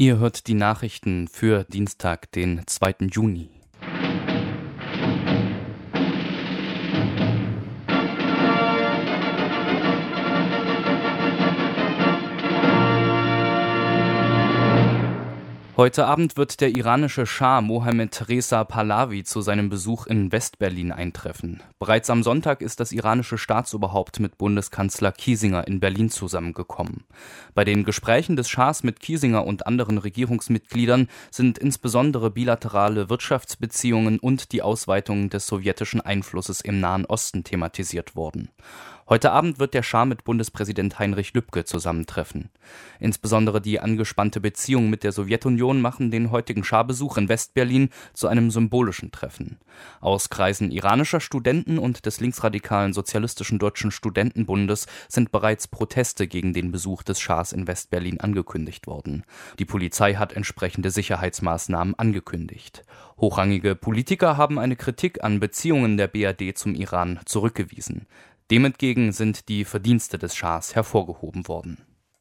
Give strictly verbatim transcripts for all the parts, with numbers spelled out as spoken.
Ihr hört die Nachrichten für Dienstag, den zweiten Juni. Heute Abend wird der iranische Schah Mohammed Reza Pahlavi zu seinem Besuch in Westberlin eintreffen. Bereits am Sonntag ist das iranische Staatsoberhaupt mit Bundeskanzler Kiesinger in Berlin zusammengekommen. Bei den Gesprächen des Schahs mit Kiesinger und anderen Regierungsmitgliedern sind insbesondere bilaterale Wirtschaftsbeziehungen und die Ausweitung des sowjetischen Einflusses im Nahen Osten thematisiert worden. Heute Abend wird der Schah mit Bundespräsident Heinrich Lübke zusammentreffen. Insbesondere die angespannte Beziehung mit der Sowjetunion machen den heutigen Schah-Besuch in Westberlin zu einem symbolischen Treffen. Aus Kreisen iranischer Studenten und des linksradikalen Sozialistischen Deutschen Studentenbundes sind bereits Proteste gegen den Besuch des Schahs in Westberlin angekündigt worden. Die Polizei hat entsprechende Sicherheitsmaßnahmen angekündigt. Hochrangige Politiker haben eine Kritik an Beziehungen der B R D zum Iran zurückgewiesen. Dem entgegen sind die Verdienste des Schahs hervorgehoben worden.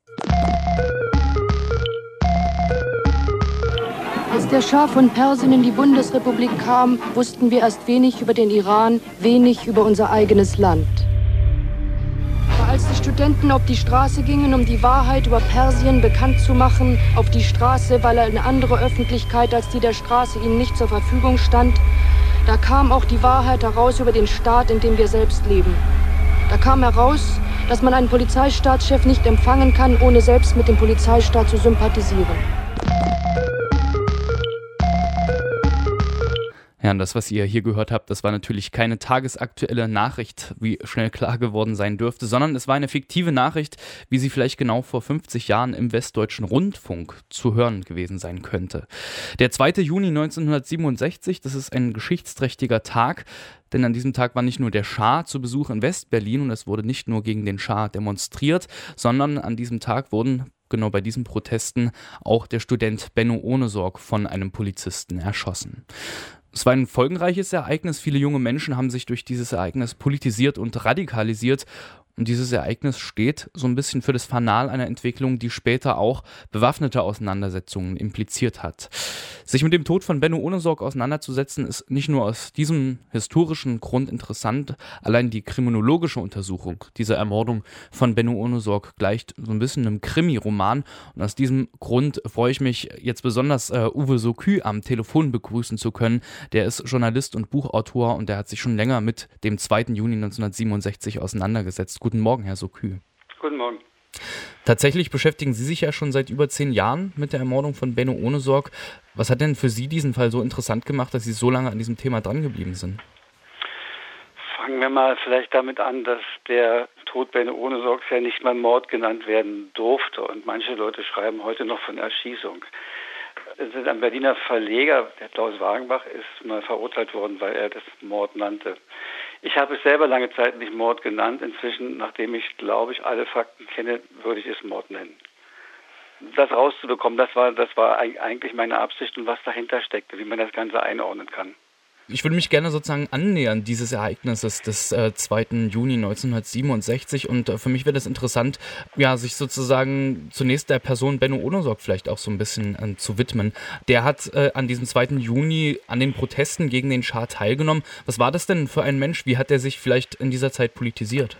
Als der Schah von Persien in die Bundesrepublik kam, wussten wir erst wenig über den Iran, wenig über unser eigenes Land. Aber als die Studenten auf die Straße gingen, um die Wahrheit über Persien bekannt zu machen, auf die Straße, weil eine andere Öffentlichkeit als die der Straße ihnen nicht zur Verfügung stand, da kam auch die Wahrheit heraus über den Staat, in dem wir selbst leben. Da kam heraus, dass man einen Polizeistaatschef nicht empfangen kann, ohne selbst mit dem Polizeistaat zu sympathisieren. Ja, und das, was ihr hier gehört habt, das war natürlich keine tagesaktuelle Nachricht, wie schnell klar geworden sein dürfte, sondern es war eine fiktive Nachricht, wie sie vielleicht genau vor fünfzig Jahren im Westdeutschen Rundfunk zu hören gewesen sein könnte. Der zweite Juni neunzehnhundertsiebenundsechzig, das ist ein geschichtsträchtiger Tag, denn an diesem Tag war nicht nur der Schah zu Besuch in Westberlin und es wurde nicht nur gegen den Schah demonstriert, sondern an diesem Tag wurden genau bei diesen Protesten auch der Student Benno Ohnesorg von einem Polizisten erschossen. Es war ein folgenreiches Ereignis. Viele junge Menschen haben sich durch dieses Ereignis politisiert und radikalisiert. Und dieses Ereignis steht so ein bisschen für das Fanal einer Entwicklung, die später auch bewaffnete Auseinandersetzungen impliziert hat. Sich mit dem Tod von Benno Ohnesorg auseinanderzusetzen, ist nicht nur aus diesem historischen Grund interessant. Allein die kriminologische Untersuchung dieser Ermordung von Benno Ohnesorg gleicht so ein bisschen einem Krimi-Roman. Und aus diesem Grund freue ich mich jetzt besonders, äh, Uwe Sokü am Telefon begrüßen zu können. Der ist Journalist und Buchautor und der hat sich schon länger mit dem zweiten Juni neunzehnhundertsiebenundsechzig auseinandergesetzt. Guten Morgen, Herr Sokü. Guten Morgen. Tatsächlich beschäftigen Sie sich ja schon seit über zehn Jahren mit der Ermordung von Benno Ohnesorg. Was hat denn für Sie diesen Fall so interessant gemacht, dass Sie so lange an diesem Thema drangeblieben sind? Fangen wir mal vielleicht damit an, dass der Tod Benno Ohnesorgs ja nicht mal Mord genannt werden durfte. Und manche Leute schreiben heute noch von Erschießung. Ein Berliner Verleger, der Klaus Wagenbach, ist mal verurteilt worden, weil er das Mord nannte. Ich habe es selber lange Zeit nicht Mord genannt. Inzwischen, nachdem ich, glaube ich, alle Fakten kenne, würde ich es Mord nennen. Das rauszubekommen, das war, das war eigentlich meine Absicht und was dahinter steckte, wie man das Ganze einordnen kann. Ich würde mich gerne sozusagen annähern dieses Ereignisses des äh, zweiten Juni neunzehnhundertsiebenundsechzig und äh, für mich wäre das interessant, ja, sich sozusagen zunächst der Person Benno Ohnesorg vielleicht auch so ein bisschen äh, zu widmen. Der hat äh, an diesem zweiten Juni an den Protesten gegen den Schah teilgenommen. Was war das denn für ein Mensch? Wie hat er sich vielleicht in dieser Zeit politisiert?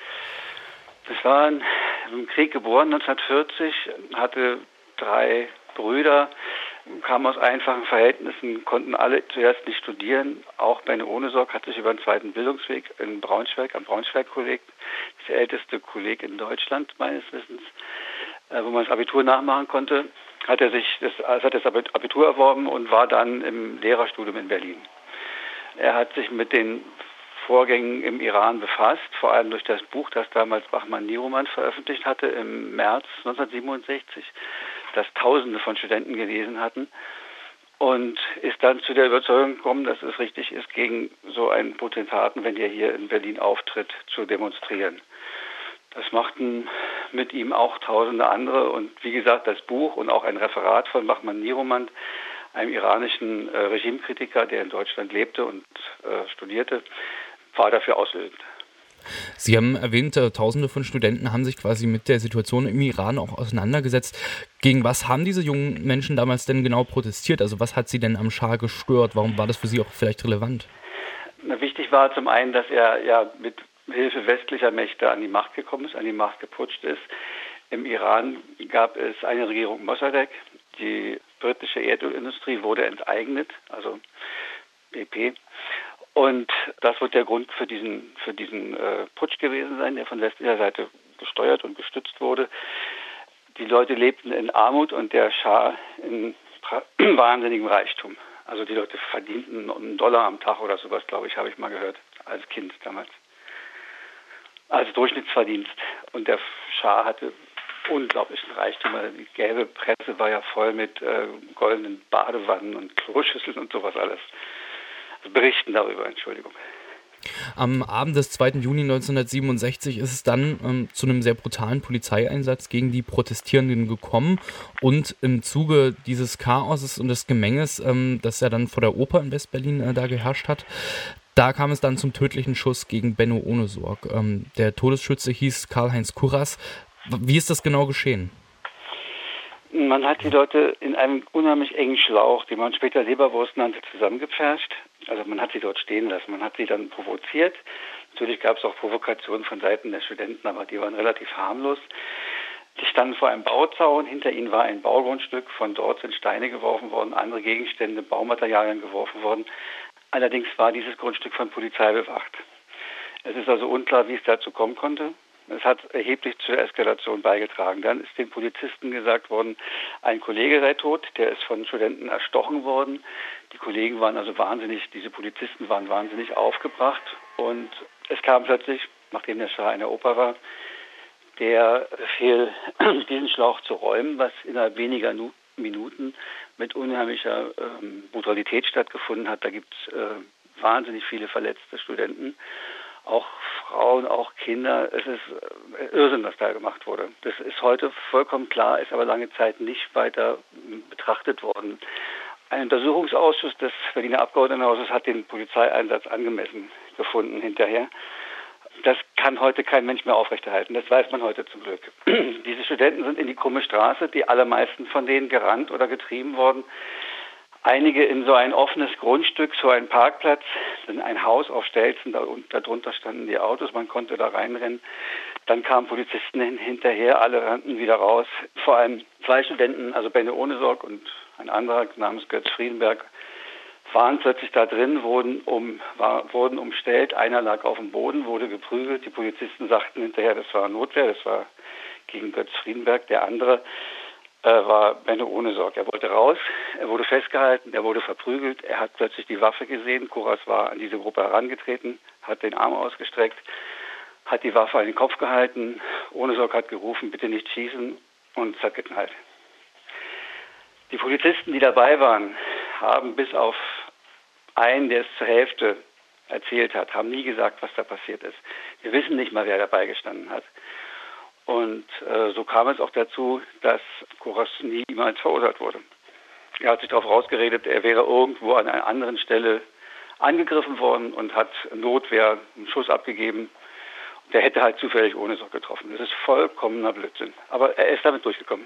Das war im Krieg geboren, neunzehnhundertvierzig, hatte drei Brüder, kamen aus einfachen Verhältnissen, konnten alle zuerst nicht studieren. Auch Benno Ohnesorg hat sich über einen zweiten Bildungsweg in Braunschweig, am Braunschweig-Kolleg, das älteste Kolleg in Deutschland meines Wissens, äh, wo man das Abitur nachmachen konnte, hat er sich das, also hat das Abitur erworben und war dann im Lehrerstudium in Berlin. Er hat sich mit den Vorgängen im Iran befasst, vor allem durch das Buch, das damals Bachmann Nieromann veröffentlicht hatte im März neunzehnhundertsiebenundsechzig, das Tausende von Studenten gelesen hatten und ist dann zu der Überzeugung gekommen, dass es richtig ist, gegen so einen Potentaten, wenn der hier in Berlin auftritt, zu demonstrieren. Das machten mit ihm auch Tausende andere und wie gesagt, das Buch und auch ein Referat von Bachmann Nieromann, einem iranischen äh, Regimekritiker, der in Deutschland lebte und äh, studierte, war dafür auslösend. Sie haben erwähnt, äh, Tausende von Studenten haben sich quasi mit der Situation im Iran auch auseinandergesetzt. Gegen was haben diese jungen Menschen damals denn genau protestiert? Also was hat sie denn am Schah gestört? Warum war das für Sie auch vielleicht relevant? Na, wichtig war zum einen, dass er ja mit Hilfe westlicher Mächte an die Macht gekommen ist, an die Macht geputscht ist. Im Iran gab es eine Regierung Mossadegh. Die britische Erdölindustrie wurde enteignet, also B P. Und das wird der Grund für diesen, für diesen äh, Putsch gewesen sein, der von westlicher Seite gesteuert und gestützt wurde. Die Leute lebten in Armut und der Schah in wahnsinnigem Reichtum. Also die Leute verdienten einen Dollar am Tag oder sowas, glaube ich, habe ich mal gehört, als Kind damals. Als Durchschnittsverdienst. Und der Schah hatte unglaublichen Reichtum. Die gelbe Presse war ja voll mit äh, goldenen Badewannen und Kloschüsseln und sowas alles. Also berichten darüber, Entschuldigung. Am Abend des zweiten Juni neunzehnhundertsiebenundsechzig ist es dann ähm, zu einem sehr brutalen Polizeieinsatz gegen die Protestierenden gekommen und im Zuge dieses Chaoses und des Gemenges, ähm, das ja dann vor der Oper in Westberlin äh, da geherrscht hat, da kam es dann zum tödlichen Schuss gegen Benno Ohnesorg. Ähm, der Todesschütze hieß Karl-Heinz Kurras. Wie ist das genau geschehen? Man hat die Leute in einem unheimlich engen Schlauch, den man später Leberwurst nannte, zusammengepfercht. Also man hat sie dort stehen lassen, man hat sie dann provoziert. Natürlich gab es auch Provokationen von Seiten der Studenten, aber die waren relativ harmlos. Die standen vor einem Bauzaun, hinter ihnen war ein Baugrundstück, von dort sind Steine geworfen worden, andere Gegenstände, Baumaterialien geworfen worden. Allerdings war dieses Grundstück von Polizei bewacht. Es ist also unklar, wie es dazu kommen konnte. Es hat erheblich zur Eskalation beigetragen. Dann ist den Polizisten gesagt worden, ein Kollege sei tot, der ist von Studenten erstochen worden. Die Kollegen waren also wahnsinnig, diese Polizisten waren wahnsinnig aufgebracht. Und es kam plötzlich, nachdem der Schah in der Oper war, der Befehl, diesen Schlauch zu räumen, was innerhalb weniger Minuten mit unheimlicher ähm, Brutalität stattgefunden hat. Da gibt es äh, wahnsinnig viele verletzte Studenten. Auch Frauen, auch Kinder. Es ist Irrsinn, was da gemacht wurde. Das ist heute vollkommen klar, ist aber lange Zeit nicht weiter betrachtet worden. Ein Untersuchungsausschuss des Berliner Abgeordnetenhauses hat den Polizeieinsatz angemessen gefunden hinterher. Das kann heute kein Mensch mehr aufrechterhalten. Das weiß man heute zum Glück. Diese Studenten sind in die Krumme Straße, die allermeisten von denen gerannt oder getrieben worden. Einige in so ein offenes Grundstück, so ein Parkplatz, dann ein Haus auf Stelzen, darunter standen die Autos, man konnte da reinrennen. Dann kamen Polizisten hin, hinterher, alle rannten wieder raus. Vor allem zwei Studenten, also Benno Ohnesorg und ein anderer namens Götz Friedenberg, waren plötzlich da drin, wurden, um, war, wurden umstellt. Einer lag auf dem Boden, wurde geprügelt. Die Polizisten sagten hinterher, das war Notwehr, das war gegen Götz Friedenberg. Der andere war Benno Ohnesorg. Er wollte raus, er wurde festgehalten, er wurde verprügelt, er hat plötzlich die Waffe gesehen. Kurras war an diese Gruppe herangetreten, hat den Arm ausgestreckt, hat die Waffe an den Kopf gehalten. Ohnesorg hat gerufen, bitte nicht schießen, und es hat geknallt. Die Polizisten, die dabei waren, haben bis auf einen, der es zur Hälfte erzählt hat, haben nie gesagt, was da passiert ist. Wir wissen nicht mal, wer dabei gestanden hat. Und äh, so kam es auch dazu, dass Kurras niemals verurteilt wurde. Er hat sich darauf rausgeredet, er wäre irgendwo an einer anderen Stelle angegriffen worden und hat Notwehr einen Schuss abgegeben. Der hätte halt zufällig Ohnesorg getroffen. Das ist vollkommener Blödsinn. Aber er ist damit durchgekommen.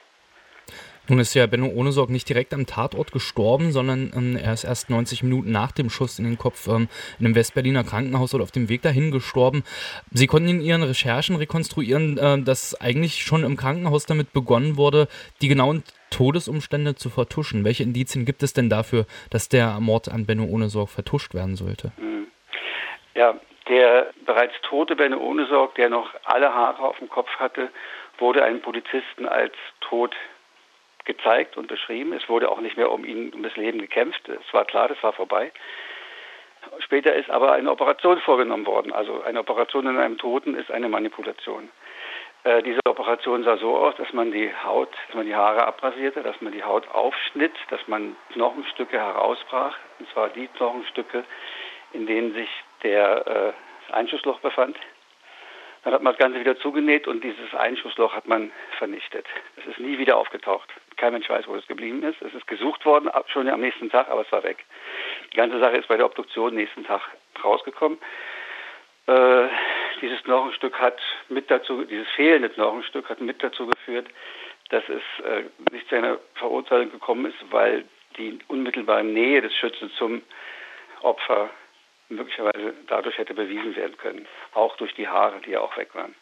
Nun ist ja Benno Ohnesorg nicht direkt am Tatort gestorben, sondern ähm, er ist erst neunzig Minuten nach dem Schuss in den Kopf ähm, in einem Westberliner Krankenhaus oder auf dem Weg dahin gestorben. Sie konnten in Ihren Recherchen rekonstruieren, äh, dass eigentlich schon im Krankenhaus damit begonnen wurde, die genauen Todesumstände zu vertuschen. Welche Indizien gibt es denn dafür, dass der Mord an Benno Ohnesorg vertuscht werden sollte? Ja, der bereits tote Benno Ohnesorg, der noch alle Haare auf dem Kopf hatte, wurde einem Polizisten als tot gezeigt und beschrieben. Es wurde auch nicht mehr um ihn, um das Leben gekämpft. Es war klar, das war vorbei. Später ist aber eine Operation vorgenommen worden. Also eine Operation in einem Toten ist eine Manipulation. Äh, diese Operation sah so aus, dass man die Haut, dass man die Haare abrasierte, dass man die Haut aufschnitt, dass man Knochenstücke herausbrach. Und zwar die Knochenstücke, in denen sich der äh, Einschussloch befand. Dann hat man das Ganze wieder zugenäht und dieses Einschussloch hat man vernichtet. Es ist nie wieder aufgetaucht. Kein Mensch weiß, wo es geblieben ist. Es ist gesucht worden, schon am nächsten Tag, aber es war weg. Die ganze Sache ist bei der Obduktion nächsten Tag rausgekommen. Äh, dieses Knochenstück hat mit dazu, dieses fehlende Knochenstück hat mit dazu geführt, dass es äh, nicht zu einer Verurteilung gekommen ist, weil die unmittelbare Nähe des Schützen zum Opfer möglicherweise dadurch hätte bewiesen werden können. Auch durch die Haare, die ja auch weg waren.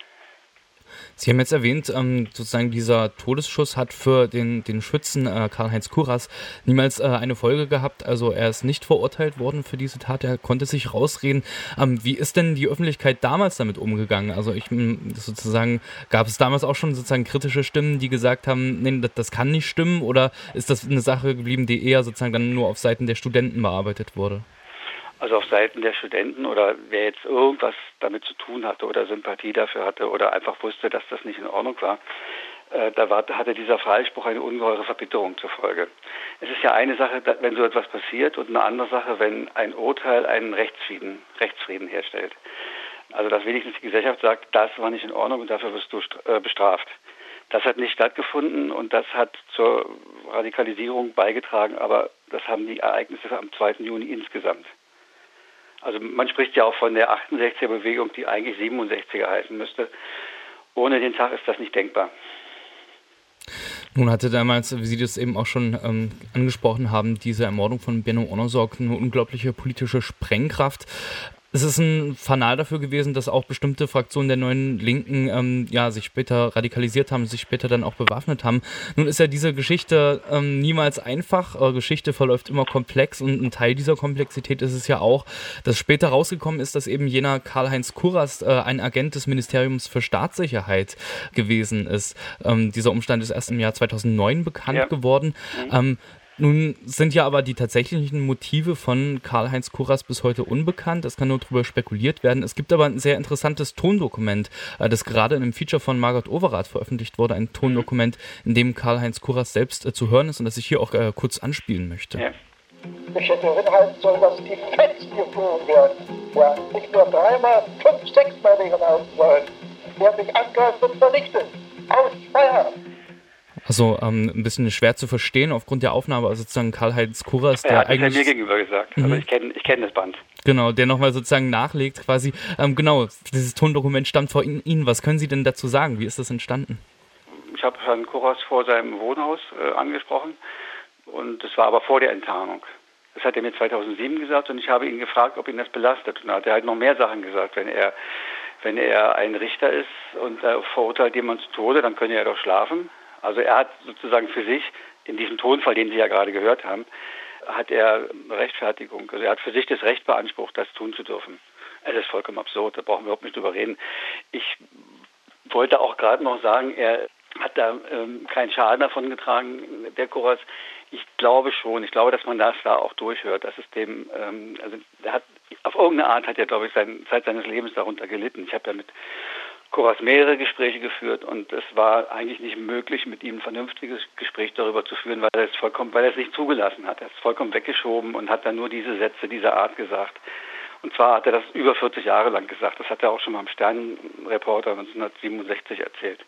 Sie haben jetzt erwähnt, ähm, sozusagen dieser Todesschuss hat für den, den Schützen äh, Karl-Heinz Kurras niemals äh, eine Folge gehabt. Also er ist nicht verurteilt worden für diese Tat, er konnte sich rausreden. Ähm, wie ist denn die Öffentlichkeit damals damit umgegangen? Also ich sozusagen, gab es damals auch schon sozusagen kritische Stimmen, die gesagt haben, nee, das, das kann nicht stimmen, oder ist das eine Sache geblieben, die eher sozusagen dann nur auf Seiten der Studenten bearbeitet wurde? Also auf Seiten der Studenten oder wer jetzt irgendwas damit zu tun hatte oder Sympathie dafür hatte oder einfach wusste, dass das nicht in Ordnung war, äh, da war, hatte dieser Freispruch eine ungeheure Verbitterung zur Folge. Es ist ja eine Sache, wenn so etwas passiert, und eine andere Sache, wenn ein Urteil einen Rechtsfrieden, Rechtsfrieden herstellt. Also dass wenigstens die Gesellschaft sagt, das war nicht in Ordnung und dafür wirst du äh, bestraft. Das hat nicht stattgefunden und das hat zur Radikalisierung beigetragen, aber das haben die Ereignisse am zweiten Juni insgesamt. Also man spricht ja auch von der achtundsechziger-Bewegung, die eigentlich siebenundsechziger heißen müsste. Ohne den Tag ist das nicht denkbar. Nun hatte damals, wie Sie das eben auch schon ähm, angesprochen haben, diese Ermordung von Benno Ohnesorg eine unglaubliche politische Sprengkraft. Es ist ein Fanal dafür gewesen, dass auch bestimmte Fraktionen der Neuen Linken ähm, ja, sich später radikalisiert haben, sich später dann auch bewaffnet haben. Nun ist ja diese Geschichte ähm, niemals einfach. Äh, Geschichte verläuft immer komplex, und ein Teil dieser Komplexität ist es ja auch, dass später rausgekommen ist, dass eben jener Karl-Heinz Kurras äh, ein Agent des Ministeriums für Staatssicherheit gewesen ist. Ähm, dieser Umstand ist erst im Jahr zweitausendneun bekannt ja. geworden. Mhm. Ähm, Nun sind ja aber die tatsächlichen Motive von Karl-Heinz Kurras bis heute unbekannt. Es kann nur darüber spekuliert werden. Es gibt aber ein sehr interessantes Tondokument, das gerade in einem Feature von Margot Overath veröffentlicht wurde. Ein Tondokument, in dem Karl-Heinz Kurras selbst äh, zu hören ist und das ich hier auch äh, kurz anspielen möchte. Ja. Ich hätte hinhalten sollen, dass die Fetzen geflogen werden. Ja, nicht nur dreimal, fünf, sechsmal wären laufen sollen. Wer mich angreift, wird vernichtet. Aus Feierabend. Also ähm, ein bisschen schwer zu verstehen aufgrund der Aufnahme, also sozusagen Karl-Heinz Kurras, der er hat eigentlich... Er hat mir gegenüber gesagt, mhm. also ich kenne ich kenn das Band. Genau, der nochmal sozusagen nachlegt quasi. Ähm, genau, dieses Tondokument stammt vor Ihnen. Was können Sie denn dazu sagen? Wie ist das entstanden? Ich habe Herrn Kurras vor seinem Wohnhaus äh, angesprochen, und das war aber vor der Enttarnung. Das hat er mir zweitausendsieben gesagt, und ich habe ihn gefragt, ob ihn das belastet. Und da hat er halt noch mehr Sachen gesagt. Wenn er, wenn er ein Richter ist und äh, verurteilt jemanden zu Tode, dann könne er doch schlafen. Also er hat sozusagen für sich, in diesem Tonfall, den Sie ja gerade gehört haben, hat er eine Rechtfertigung. Also er hat für sich das Recht beansprucht, das tun zu dürfen. Es ist vollkommen absurd, da brauchen wir überhaupt nicht drüber reden. Ich wollte auch gerade noch sagen, er hat da ähm, keinen Schaden davon getragen, der Kurras. Ich glaube schon, ich glaube, dass man das da auch durchhört, dass es dem, ähm, also er hat, auf irgendeine Art hat er, glaube ich, sein, Zeit seines Lebens darunter gelitten. Ich habe ja mit Kurras mehrere Gespräche geführt, und es war eigentlich nicht möglich, mit ihm ein vernünftiges Gespräch darüber zu führen, weil er es vollkommen, weil er es nicht zugelassen hat. Er ist vollkommen weggeschoben und hat dann nur diese Sätze dieser Art gesagt. Und zwar hat er das über vierzig Jahre lang gesagt. Das hat er auch schon mal im Sternreporter neunzehnhundertsiebenundsechzig erzählt.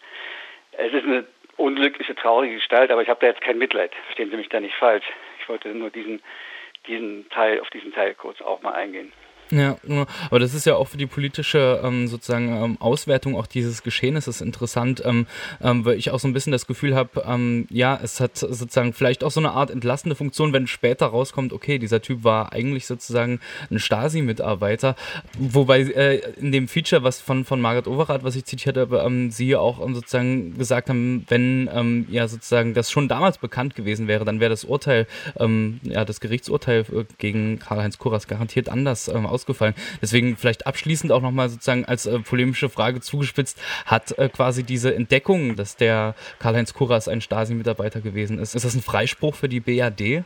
Es ist eine unglückliche, traurige Gestalt, aber ich habe da jetzt kein Mitleid. Verstehen Sie mich da nicht falsch. Ich wollte nur diesen, diesen Teil, auf diesen Teil kurz auch mal eingehen. Ja, aber das ist ja auch für die politische ähm, sozusagen ähm, Auswertung auch dieses Geschehnisses interessant, ähm, ähm, weil ich auch so ein bisschen das Gefühl habe, ähm, ja, es hat sozusagen vielleicht auch so eine Art entlastende Funktion, wenn später rauskommt, okay, dieser Typ war eigentlich sozusagen ein Stasi-Mitarbeiter, wobei äh, in dem Feature, was von von Margot Overath, was ich zitiert habe, ähm, Sie auch ähm, sozusagen gesagt haben, wenn ähm, ja sozusagen das schon damals bekannt gewesen wäre, dann wäre das Urteil, ähm, ja das Gerichtsurteil gegen Karl-Heinz Kurras garantiert anders ähm, ausgefallen. Deswegen vielleicht abschließend auch nochmal sozusagen als äh, polemische Frage zugespitzt, hat äh, quasi diese Entdeckung, dass der Karl-Heinz Kurras ein Stasi-Mitarbeiter gewesen ist, ist das ein Freispruch für die B R D?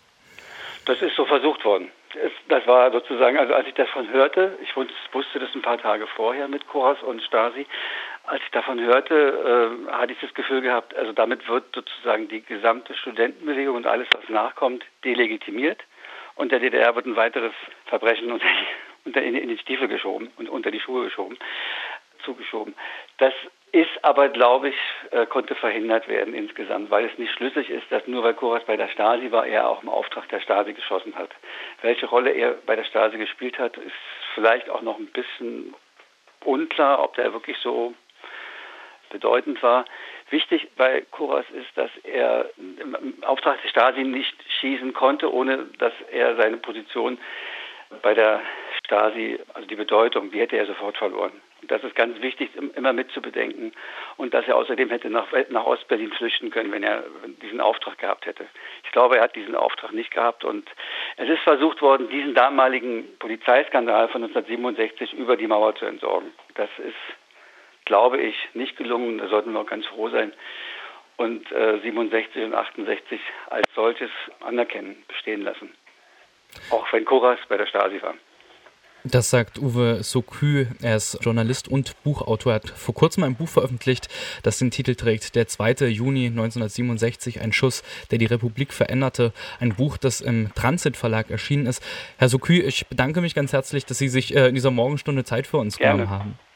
Das ist so versucht worden. Es, das war sozusagen, also als ich davon hörte, ich wusste das ein paar Tage vorher mit Kurras und Stasi, als ich davon hörte, äh, hatte ich das Gefühl gehabt, also damit wird sozusagen die gesamte Studentenbewegung und alles, was nachkommt, delegitimiert. Und der D D R wird ein weiteres Verbrechen unter, unter in, in die Stiefel geschoben und unter die Schuhe geschoben, zugeschoben. Das ist aber, glaube ich, äh, konnte verhindert werden insgesamt, weil es nicht schlüssig ist, dass nur weil Kurras bei der Stasi war, er auch im Auftrag der Stasi geschossen hat. Welche Rolle er bei der Stasi gespielt hat, ist vielleicht auch noch ein bisschen unklar, ob der wirklich so bedeutend war. Wichtig bei Kurras ist, dass er im Auftrag der Stasi nicht schießen konnte, ohne dass er seine Position bei der Stasi, also die Bedeutung, die hätte er sofort verloren. Das ist ganz wichtig, immer mitzubedenken. Und dass er außerdem hätte nach, nach Ostberlin flüchten können, wenn er diesen Auftrag gehabt hätte. Ich glaube, er hat diesen Auftrag nicht gehabt. Und es ist versucht worden, diesen damaligen Polizeiskandal von neunzehnhundertsiebenundsechzig über die Mauer zu entsorgen. Das ist, glaube ich, nicht gelungen. Da sollten wir auch ganz froh sein. Und äh, siebenundsechzig und achtundsechzig als solches anerkennen, bestehen lassen. Auch wenn Kurras bei der Stasi war. Das sagt Uwe Sokü. Er ist Journalist und Buchautor. Er hat vor kurzem ein Buch veröffentlicht, das den Titel trägt Der zweite Juni neunzehnhundertsiebenundsechzig, ein Schuss, der die Republik veränderte. Ein Buch, das im Transit Verlag erschienen ist. Herr Sokü, ich bedanke mich ganz herzlich, dass Sie sich äh, in dieser Morgenstunde Zeit für uns Gerne. genommen haben.